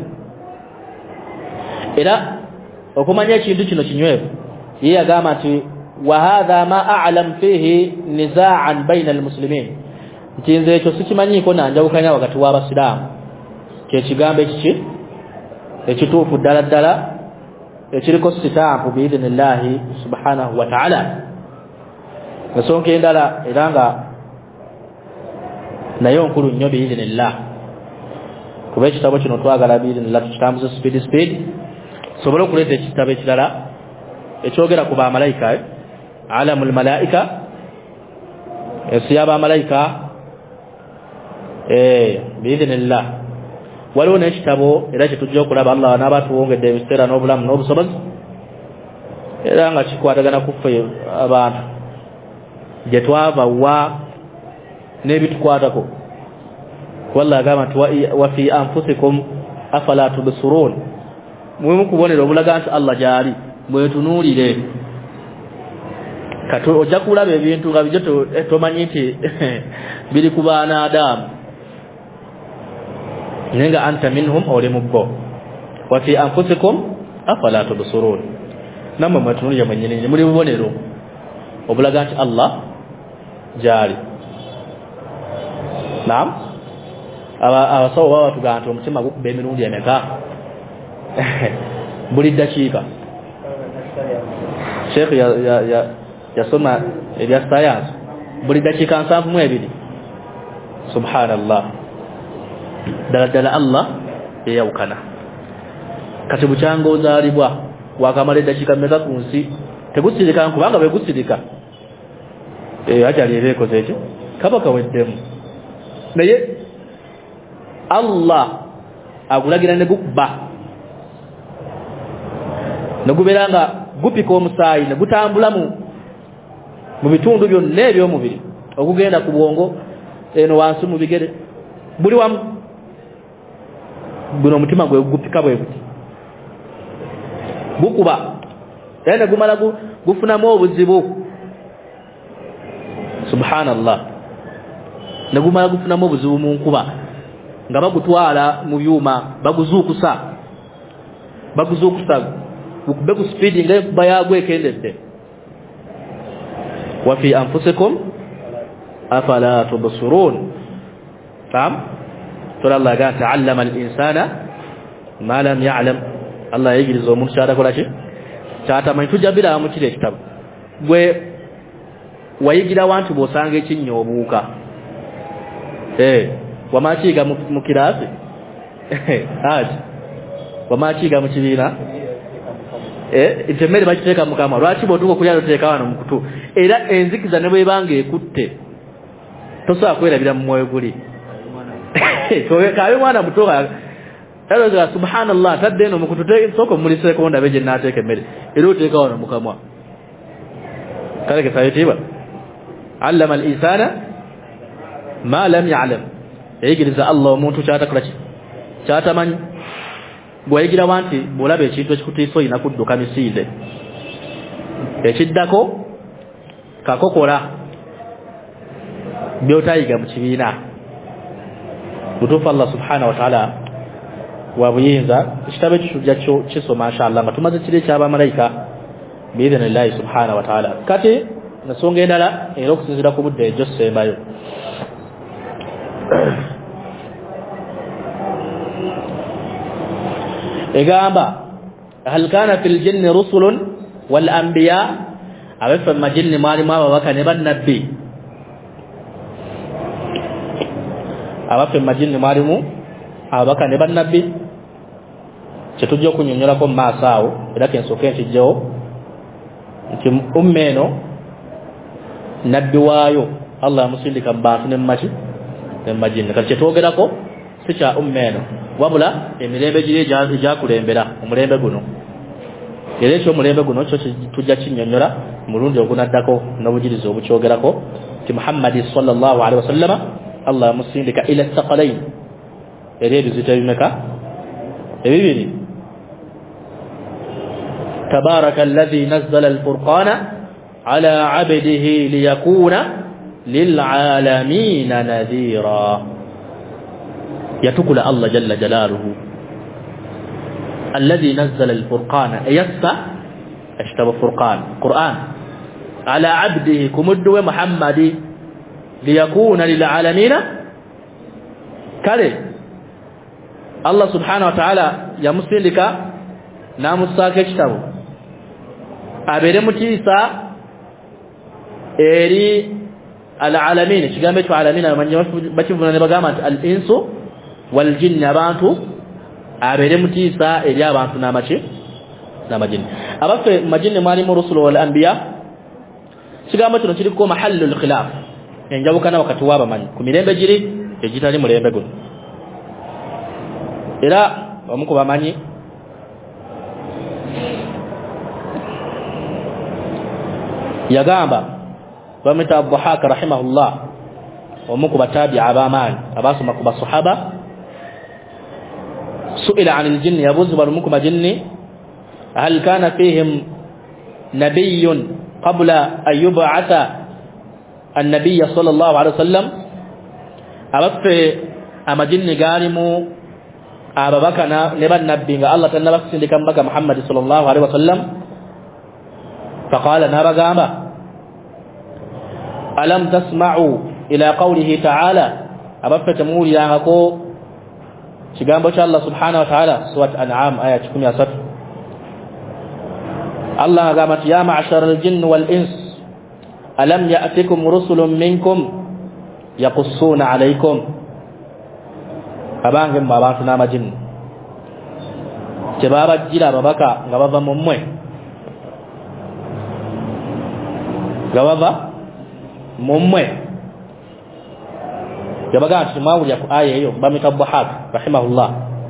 era okumanya ekintu kino kinywevu ye yagamba nti wa hadha ma a'lam fihi nizaa'an bayna almuslimin nti nze ekyo sikimanyiiko nanjawukanya wakati w'abasiraamu kyekigambo ekiki ekituufu ddala ddala ekiriko sitampu biidhinillahi subhanahu wa ta'ala ensonga endala era nga naye nkulu nnyo biidhinillah kuba ekitabo kino twagala biidhinillah tukitambuze speed speed sobole okuleeta ekitabo ekirala ekyogera ku bamalayika alamul malaika ensi y'abamalayika eh biidhinillah waliwo n'ekitabo era kyetujja okulaba Allah n'abatuwongedde ebiseera n'obulamu n'obusobozi era nga kikwatagana ku ffe abantu gye twava wa n'ebitukwatako wallah agamba nti wa fi anfusikum afala tubsirun mwe mukubonera obulaga nti Allah gyali mwetunuulire kati ojja kulaba ebintu nga bijjo tomanyi nti biri ku baana Adamu nenga anta minhum oli mubbo wa fi anfusikum afala tubsirun namwe mwetunuulire mwennyini muli bubonero obulaga nti Allah gyali. Naam aba abasawo baba tugamba nti omutima gukuba emirundi emeka buli ddakiika. Sheikh ya ya ya yasoma ebya science buli dakiika nsanvu mu ebiri. Subhanallah dala dala Allah yeyawukana kati bukyanga ozaalibwa wakamala eddakiika mmeka ku nsi tegusirika kubanga bwe gusirika eh ajali ebeekoze ekyo kaba kaweddemu naye Allah agulagira ne gukba noguberanga gupika omusaayi ne gutambula mu mu bitundu byonna eby'omubiri okugenda ku bwongo eno wansi mu bigere buli wamu guno omutima gwe gupika bwe buti gukuba era ne gumala gufunamu obuzibu. Subhanallah ne gumala gufunamu obuzibu mu nkuba nga bagutwala mu byuma baguzuukusa baguzuukusa gukube ku speed nga ekuba yagwe ekendedde. wa fi anfusikum afala tubsirun. Naam tora Allah ga ta'allama al-insana ma lam ya'lam Allah yigiriza omuntu kyatakola ki kyatamanyi tujabira mu kire ekitabo gwe wayigira wantu bosanga ekinyoobuuka eh wamakiga mu kirasi haji wamakiga mu kibiina eh itemere bakiteeka mukama lwaki botuko kulya loteeka wano mukutu era enzikiza ne bwebanga ekutte tosa kwerabira mu moyo guli so kawe mwana mutoka ero ga subhanallah tadde no mukutu te soko muri sekonda beje nateeke mere ero teeka wano mukama kale ke sayitiba allama al-insana ma lam ya'lam yigiriza Allah omuntu kyatakola ki kyatamanyi bwayigira wanti bolabe ekintu ekikutiiso ina kudduka misiize ekiddako kakokola byotayiga mu kibiina butuufu Allah subhanahu wa ta'ala wabuyinza ekitabo ekitujja kyo kisoma inshallah nga tumaze kiri ekyabamalayika biidhnillahi subhanahu wa ta'ala. Kati nasonga endala era okusinzira ku budde ejjo sembayo egamba hal kana fil jinni rusulun wal anbiya abafa majinni malimu ababaka ne bannabbi abafa majinni malimu ababaka ne bannabbi kyetujja okunyonyolako mu maaso awo era kensoke nkijjawo nti ummeno nabbi waayo Allah musindika mu bantu ne mumaki ne majinni kati kyetwogerako si kya ummeno wabula emirembe giri egyakulembera omulembe guno era ekyo omulembe guno kyo tujja kinyonyola mulundi ogunaddako n'obujirizi obukyogerako ti Muhammadi sallallahu alaihi wasallama Allah musindika ila thaqalain era ebizito ebimeka ebibiri tabaraka alladhi nazzala al-furqana ala abdihi liyakuna lil'alamin nadhira يتقول الله جل جلاله الذي نزل الفرقان يسا اشتبه فرقان قرآن على عبده كمدو محمد ليكون للعالمين كالي الله سبحانه وتعالى يا مسلم لك نام الساك اشتبه أبدا متيسا إيري العالمين شقامت العالمين من يمشي بقامت الإنس والجن abantu abere mutisa eri abantu namache namajini abafe majini mali mu rusul wal anbiya sigamba tuno kiri ko mahallul khilaf enjabukana wakati waba mani kumirembe jiri ejitali mulembe guno era omuku bamanyi yagamba bamita Dhahak rahimahullah omuku batabi abamani abasoma ku basahaba suila anil jinni yabuzu bamuku majinni hal kana fihim nabiyyun qabla an yub'atha an-nabiy sallallahu alaihi wasallam abafe amajinni galimu ababakana neban nabbi nga Allah tanna basindika mbaka Muhammad sallallahu alaihi wasallam faqala nabagamba alam tasma'u ila qawlihi ta'ala abafe tamuri yangako kigambo cha Allah subhanahu wa ta'ala surat an'am aya kumi na tatu Allah agamba ya ma'sharal jinn wal ins alam ya'tikum rusulun minkum yaqussuna alaykum abange mbabantu n'amajinni kebaba jira babaka nga bava mu mmwe nga bava mu mmwe yabaga ati mawulya ku aya eyo bamita Dhahak rahimahullah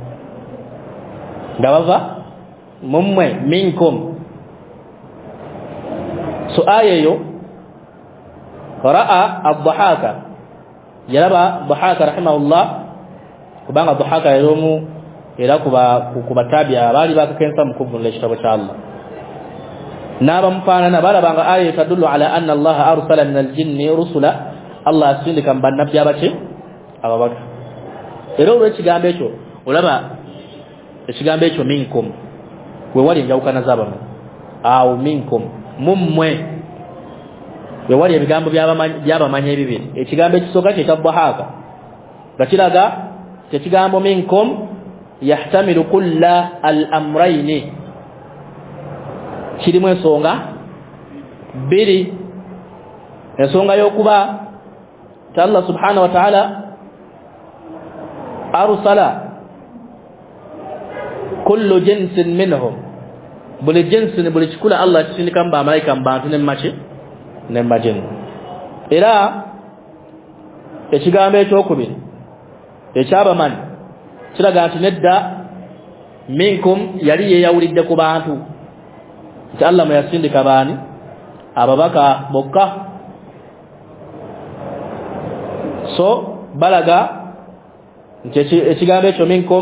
nga bava mu mmwe minkum so aya eyo ra'a ad-Dhahaka yaraba Dhahak rahimahullah kubanga Dhahak yaromu era kuba kubatabia bali bakakensa mukuvunula ekitabo kya Allah naba mfana na bala banga aya tadullu ala anna Allah arsala min al-jinni rusula Allah asindika mbannabbi abache ababaka era olwe kigambo ekyo olaba ekigambo ekyo minkum we wali njawukana zabamu aw minkum mummwe we wali ebigambo by'abamanyi ebibiri ekigambo ekisooka kye kya Dhahaka bakiraga ekigambo minkum yahtamilu kulla al-amrayni kirimu ensonga bbiri ensonga y'okuba ta Allah subhanahu wa ta'ala arsala kullu jinsin minhum buli jinsin buli kikula Allah kisindika mba malaika mbantu nemmachi nemmajin era ekigambo ekyokubiri ekyabamanyi kiraga nti nedda minkum yali yeyawulidde ku bantu nti Allah mwe yasindika baani ababaka bokka so balaga nti ekigambo ekyo minkum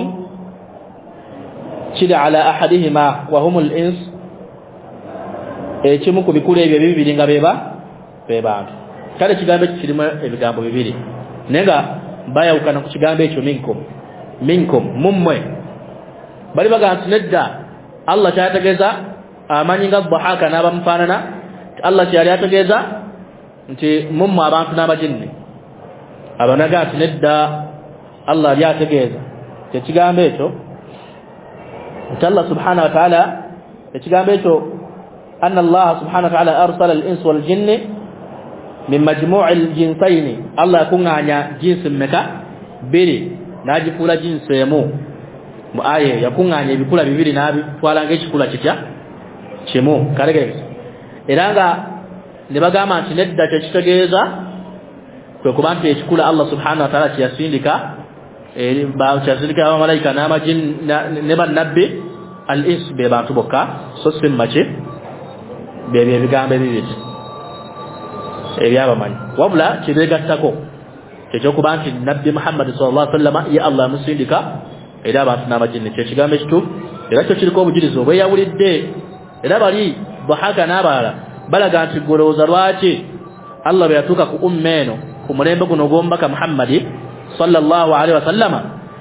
kiri ala ahadihima wa humul ins ekimu ku bikulu ebyo bibiri nga beba bebantu kale ekigambo ekyo kirimu ebigambo bibiri nenga bayawukana ku kigambo ekyo minkum minkum mummwe bali baga nti nedda Allah kyategeeza amanyi nga Dhahaka n'abamufaanana Allah kyali ategeeza nti mummwe abantu n'abajinni abanaga nti nedda Allah lyategeeza ekigambo ekyo nti Allah subhanahu wa ta'ala ekigambo ekyo anna Allah subhanahu wa ta'ala arsala al-ins wal jinni min majmu' al-jinsayn Allah yakunganya jinsi mmeka biri najifula jinsi emu mu aya yakunganya ebikula bibiri nabi twalanga ekikula kitya kimu kalegeze eranga nebagamba nti nedda kyekitegeeza kwe kuba nti ekikula Allah subhanahu wa ta'ala kyasindika eri ba kyasindika abamalayika n'amajin ne bannabbi al-ins be bantu bokka so simmache bebe ebigambo ebibiri ebyabamanyi wabula kibegattako ekyokuba nti nabbi Muhammad sallallahu alaihi wasallam ya Allah musindika era abantu n'amajinni kyekigambo ekituufu era kyo kiriko obujulizi obweyawulidde era bali Dhahaka n'abalala balaga nti golowooza lwaki Allah bwe yatuuka ku umma eno ku mulembe guno gw'omubaka Muhammad sallallahu alaihi wasallama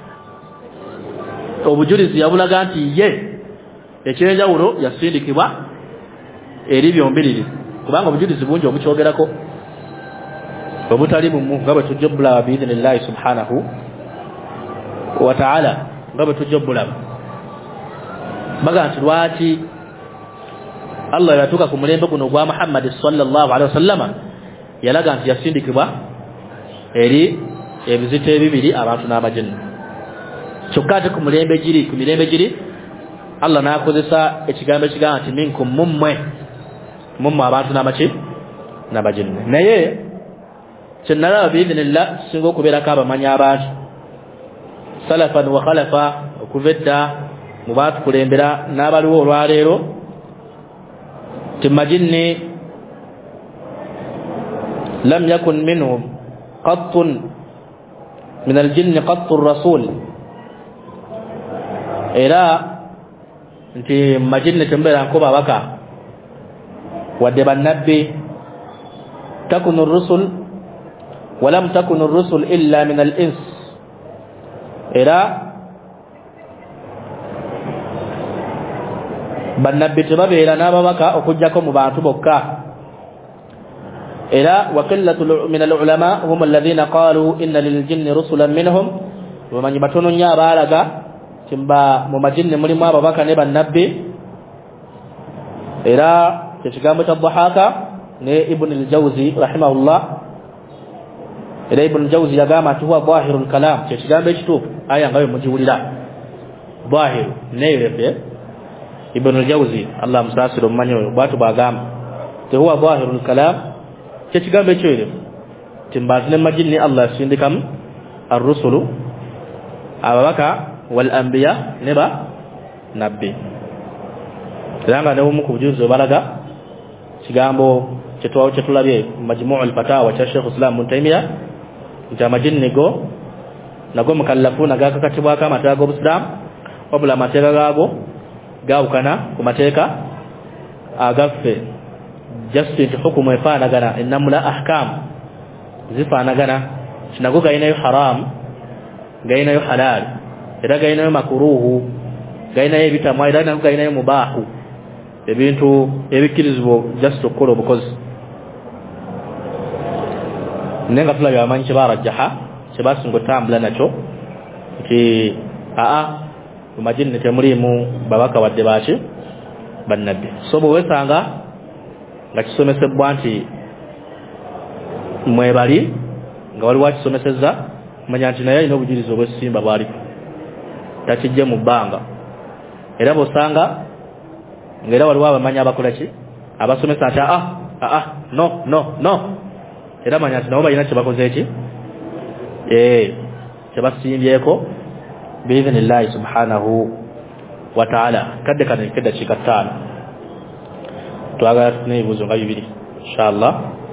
obujulizi yabulaga nti ye ekyenjawulo yasindikibwa eri byombiriri kubanga obujulizi bungi obukyogerako obutali bumu nga bwe tujja bulaba biidhinillahi subhanahu wa ta'ala nga bwe tujja bulaba baga nti lwaki Allah yatuuka ku mulembe guno gwa Muhammad sallallahu alaihi wasallama yalaga nti yasindikibwa eri ebizito ebibiri abantu n'amajinni kyokka ate ku mulembe giri ku mirembe giri Allah n'akozesa ekigambo ekigamba nti minkum mummwe mummwe abantu n'amaki n'amajinni naye kyenalaba biidhinillah kisinga okubeerako abamanyi abantu salafan wa khalafa kuvedda mubatu kulembera n'abaliwo olwaleero timajinni lam yakun minhum qattun min aljinni qattu rasul era nti majinni tembera nko babaka wadde bannabbi takunu ar-rusul wa lam takunu ar-rusul illa min al-ins era bannabbi tebabeera n'ababaka okujjako mu bantu bokka era wa qillatu min al-ulama hum alladhina qalu inna lil-jinni rusulan minhum wamanyi batono nnyo abaalaga timba mu majinni mulimu ababaka ne bannabbi era ekigambo kya Dhahaka ne Ibn al-Jawzi rahimahullah era Ibn al-Jawzi yagamba nti huwa dhahirul kalam ekigambo ekituufu aya nga bwe mugiwulira dhahir neerefe Ibn al-Jawzi Allah musasiro mumanyi oyo bwatu bagamba te huwa dhahirul kalam ekigambo ekyerefu timba ne majinni Allah sindikamu ar-rusulu ababaka wal anbiya neba nabbi langa ne mu kujuzo balaga kigambo kyetwawo kyetulabye majmu'ul fatawa kya Sheikh Islam Ibn Taymiyyah nta majinni go nago mukallafuna gakakatibwa kama tago Islam wabula mateeka gago gaukana ku mateeka agaffe justice hukumu efaanagana enamula ahkam zifaanagana kinago gayinayo haram gayinayo halal era gayinayo makruhu gayinayo bitamwa era gayinayo mubahu ebintu ebikirizibwa just okukola obukozi nenga tulabye amanyi kyebarajjaha kyebasinga otambula nakyo nti aa mu majinni temulimu babaka wadde baki bannabbi so bwe wesanga nga kisomesebwa nti mwebali nga waliwo akisomesezza manya nti naye alina obujulizi obwesimba bwaliko takijje mu bbanga era bw'osanga ngera waliwo abamanyi abakola ki abasomesa nti ah ah no no no era manya nti nabo balina kyebakoze eki ee kyebasimbyeko biidhinillahi subhanahu wa ta'ala kadde kano kedda kika ttaano twagala tufune ebibuuzo nga bibiri inshallah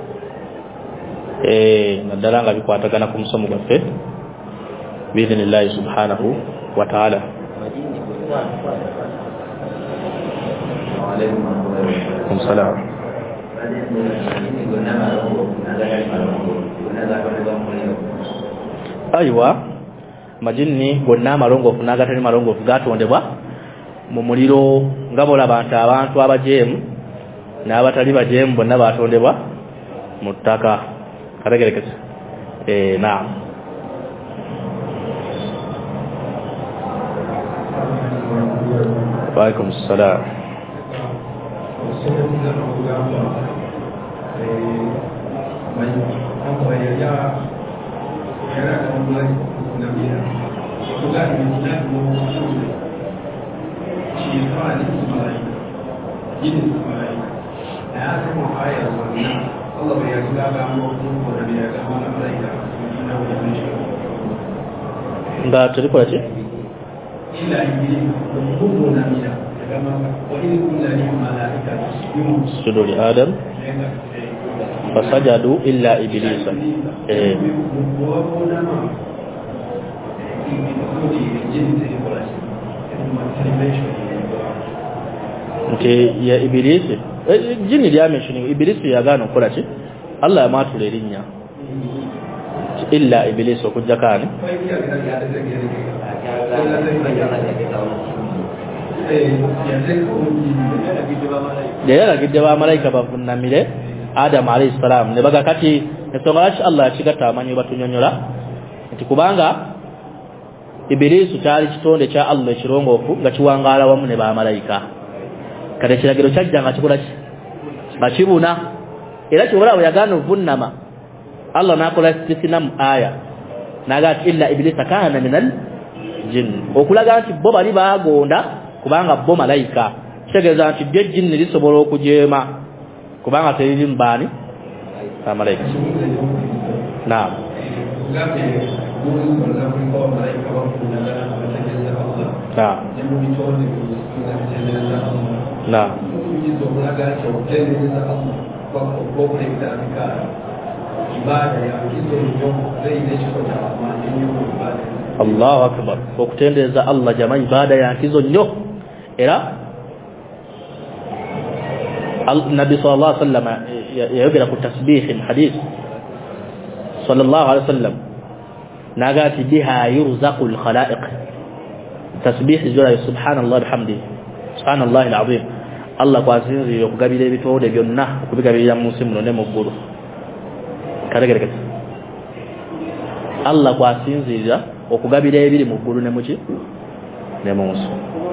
ee naddala nga bikwatagana ku musomo gwaffe biidhinillahi subhanahu wa ta'ala. Waalaikum salaam. Aywa majinni gonna amalongoofu n'agatali malongoofu gatondebwa mu muliro nga bolaba nti abantu abajeemu n'abatali bajeemu bonna batondebwa mu ttaka kategerekese ee naam. Waalaikum salaam. Nga tulikola ki? Ila iblis mkubwa na mia kama wa ili kula ni malaika sujudu li adam fasajadu illa iblisa eh nke ya ibilisi jini lyamenshoni ibilisi yagano kola ki Allah yamatula erinnya illa ibilisi okujja kani yayalagidde bamalayika bavunnamire Adamu alayhi salam ne baga kati ensonga lwaki Allah yakigatta amanyi batunyonyola nti kubanga ibilisi kyali kitonde kya Allah ekirongoofu nga kiwangaala wamu ne bamalayika kati ekiragiro kyajja nga kikola ki nga kibuna era kibula bwe yagaana ovunnama Allah n'akola istisna mu aya n'agaa ti illa ibilisa kaana minal jinn okulaga nti bo bali baagonda kubanga bo malayika kitegeeza nti byo ejjinni lisobola okujeema kubanga teriri mbaani amalayika. Naam. na na Allahu akbar ko kutendeza Allah jama ibada ya kizo nnyo era Nabi sallallahu alaihi wasallam yayogera ku tasbih hadith sallallahu alaihi wasallam nagati biha yurzaqul khalaiq tasbih jura subhanallah bihamdi subhanallah alazim Allah kwazinzi yokugabira ebitode byonna kubigabira musimu ne muguru karegere Allah kwasinziza okugabira ebiri mu ggulu ne muki ne munsi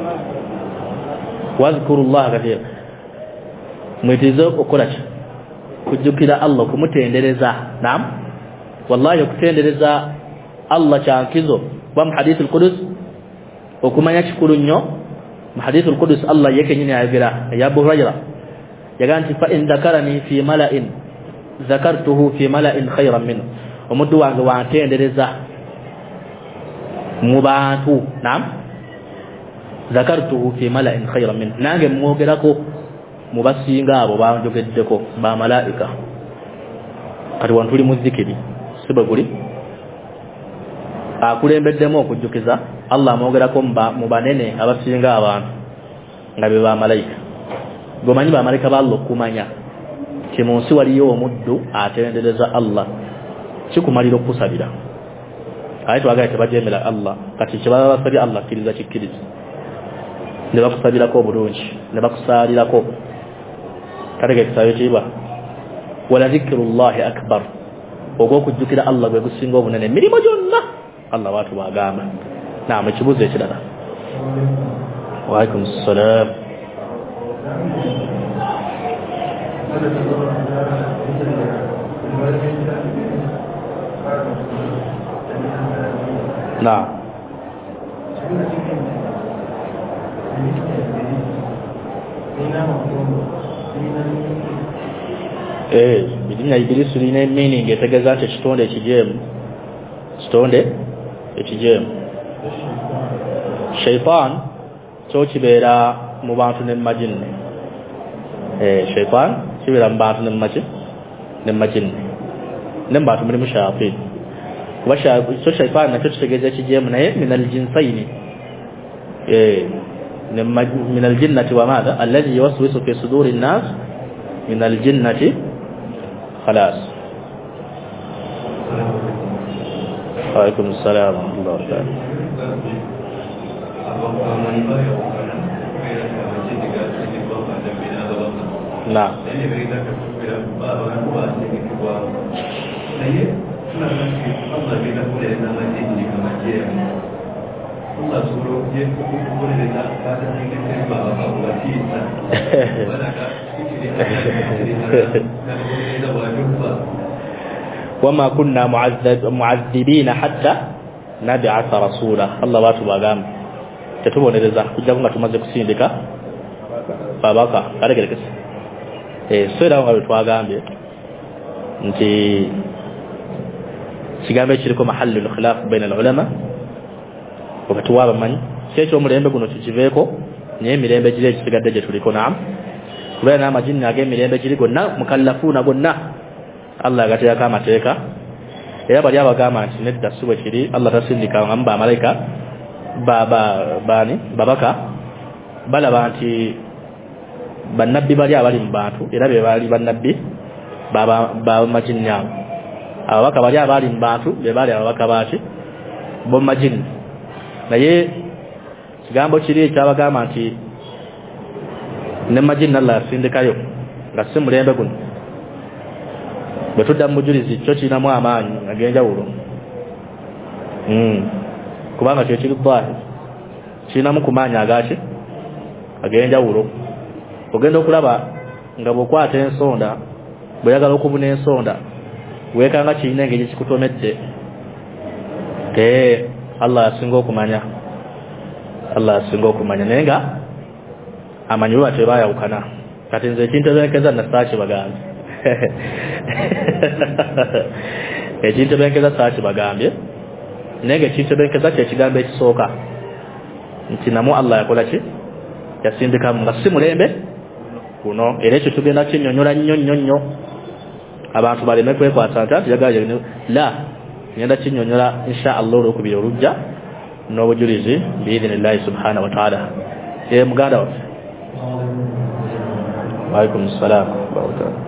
wazkurullah kathira mwitizo okola ki kujukira Allah kumutendereza naam wallahi okutendereza Allah kyankizo wa hadithul qudus okumanya kikulu nnyo mu hadithul qudus Allah yake nyine yagira ya Abu Hurairah yaganti fa in dhakarani fi mala'in dhakartuhu fi mala'in khayran minhu omuddu wange wantendereza mu bantu naam dhakartuhu fi mala'in khayran minhu nange mwogerako mu basinga abo banjogeddeko ba malaika kati wantuli mu zikiri sibaguli akulembeddemu okujjukiza Allah amwogerako mu banene abasinga abantu nga be ba malaika gomanyi ba malaika ba Allah kumanya kimunsi waliyo omuddu atendereza Allah kikumalira okusabira ayi twagaye tebajemera Allah kati kibaba basabira Allah kiriza kikiriza ne bakusabirako obulungi ne bakusalirako karege kisayo kiba wala zikrullahi akbar ogwo kujjukira Allah gwe gusinga obunene mirimo gyonna Allah watu bagamba naam ekibuzo ekirala wa alaikum assalam naam eh bidinya ibilisi line meaning etegeza ate kitonde ekijemu kitonde ekijemu shaytan cyo kibera mu bantu ne majinne eh shaytan kibera mu bantu ne majin ne majinne ne bantu muri mushafi washa cyo shaytan na cyo kitegeza ekijemu naye min aljinsaini eh من الجنة وماذا الذي يوسوس في صدور الناس من الجنة خلاص وعليكم السلام ورحمة الله وبركاته نعم Allah suruh dia boleh tak kata ni kita bawa bawa kita. وما كنا معذب معذبين حتى نبعث رسولا الله watu bagamba tetuboneleza kujja nga tumaze kusindika babaka kalegerekese eh swera nga twagambye nti kigambe kiriko mahallul khilaf baina ulama wakati waba manyi kyekyo omulembe guno tukiveeko naye emirembe giri ekisigadde gye tuliko naam kubeera n'amajini age emirembe giri gonna mukallafuuna gonna Allah agateekako amateeka era bali abagamba nti nedda si bwe kiri Allah tasindika nga mu bamalayika baani babaka balaba nti bannabbi bali abali mu bantu era be baali bannabbi bamajini abo ababaka bali abali mu bantu be baali ababaka baaki bomumajini naye kigambo kiri ekyabagamba nti ne majini Allah asindikayo nga si mulembe guno bwe tudda mu mujulizi kyo kirinamu amaanyi ag'enjawulo kubanga kyo kiri dhahiri kirinamu ku maanyi agaki ag'enjawulo ogenda okulaba nga bw'okwata ensonda bw'oyagala okubuna ensonda weekanga kirina engeri kikutomedde te Allah asinga okumanya Allah asinga okumanya naye nga amanyi bwe tebayawukana kati nze ekintebenkeza nasaaki bagambye ekintebenkeza saaki bagambye naye nga ekintebenkeza kyekigambo ekisooka nti namu Allah yakola ki yasindika mu ngasi mulembe kuno era ekyo tugenda kinyonyola nnyo nnyo nnyo abantu baleme kwekwata nti yagaje la ngenda kinyonyola insha Allah olwokubiri olujja n'obujulizi biidhinillahi subhanahu wa ta'ala ye muganda wa alaikum assalam wa rahmatullah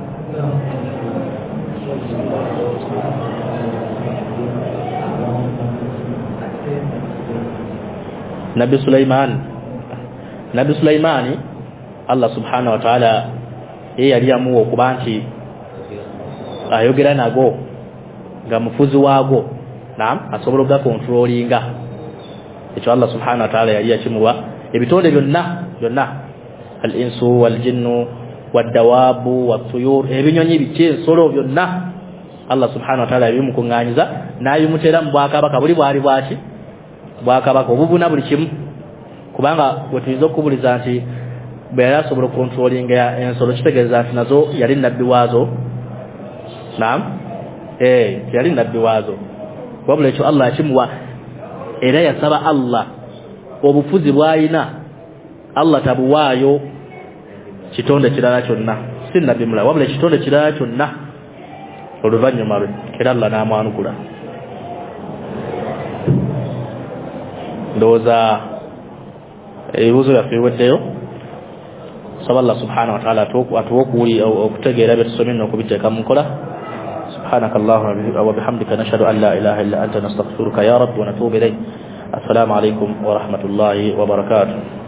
Nabi Sulaiman Nabi Sulaimani Allah subhanahu wa ta'ala ye yali amuwa okuba nti ayogera nago nga mufuzi waago naam asobola okuga controllinga ekyo Allah subhanahu wa ta'ala yali yakimuwa ebitonde byonna byonna al-insu wal-jinnu wad-dawabu wat-tuyur ebinyonyi bikyensolo byonna Allah subhanahu wa ta'ala yabimukunganyiza n'ayimutera mu bwakabaka buli bwali bwaki bwakabaka obubuna buli kimu kubanga bwetuyinza okubuliza nti bwe yali asobola controllinga ensolo kitegeeza nti nazo yali nabbi waazo naam eh yali nabbi waazo wabula ekyo Allah yakimuwa era yasaba Allah obufuzi bwayina Allah tabuwaayo kitonde kirala kyonna si nabbi mulala wabula kitonde kirala kyonna oluvannyuma lwe era Allah n'amwanukula ndowooza ebibuuzo byaffe biweddeyo saba Allah subhanahu wa ta'ala atuwa okuwuli okutegeera bye tusomye n'okubiteeka mu nkola سبحانك اللهم وبحمدك نشهد أن لا إله إلا أنت نستغفرك يا رب ونتوب إليك السلام عليكم ورحمة الله وبركاته